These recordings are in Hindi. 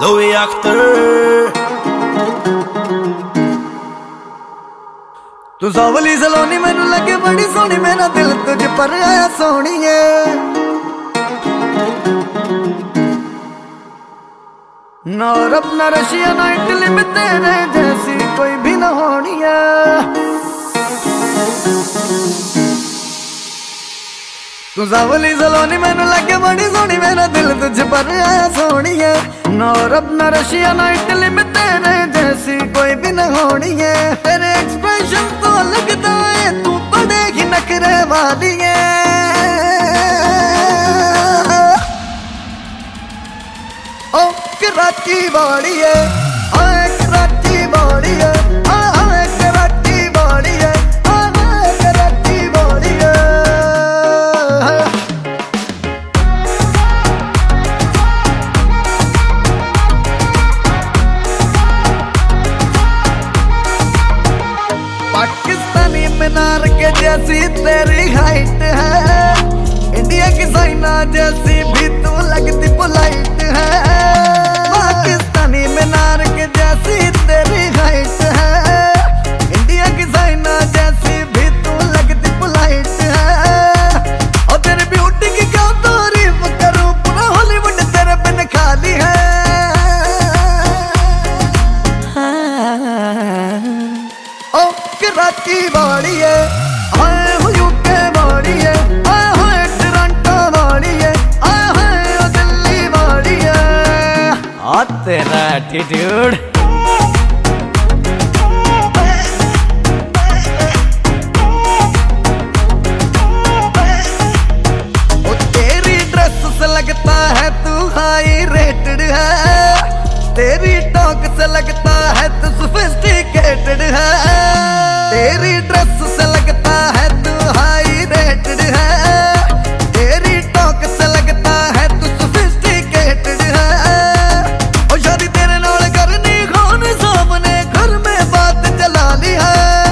Louis Akhtar। तू सावली सलोनी मैनू लगे बड़ी सोनी, मेरा दिल तुझ पर आया सोनिए। ना अरब ना रशिया ना इटली में तेरे जैसी कोई भी ना होनी है। तू सावली सलोनी मैनू लगे बड़ी सोनी, मेरा दिल तुझ पर आया सोनिए। ना अरब ना रशिया ना इटली में तेरे जैसी कोई भी ना होनी है। तेरे एक्सप्रेशन तो लगता है तू पड़ेगी नखरे वाली है। ओ कराची वाली है, कराची वाली है, कराची वाली है, कराची वाली है। पाकिस्तानी मीनार के जैसी तेरी हाइट है, इंडिया की साइना जैसी भी तू लगती पोलाइट है। पाकिस्तानी मीनार के जैसी तेरी हाइट है, इंडिया की साइना जैसी भी तू लगती पोलाइट है। और तेरी ब्यूटी की क्या तारीफ करूं, पूरा हॉलीवुड तेरे बिन खाली है। ओ कराची वाली है, यूके वाली है, टोरंटो वाली है, दिल्ली वाली है। तेरा एटीट्यूड तेरी ड्रेस से लगता है तू हाई रेटेड है, तेरी टॉक से लगता है तू सोफिस्टिकेटेड है। तेरी ड्रेस से लगता है तू हाई रेटेड है, तेरी टॉक से लगता है तू सोफिस्टिकेटेड है। और शादी तेरे नाल करनी कौन सामने घर में बात चला ली है।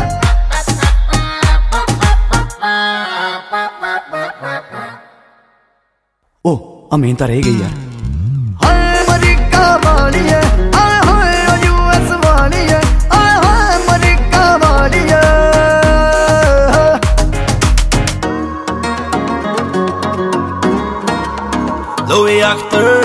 ओ अमीन तो रह गई यार। अमेरिका वाली है, यूएस वाली है, अमेरिका वाली है। Louis Akhtar।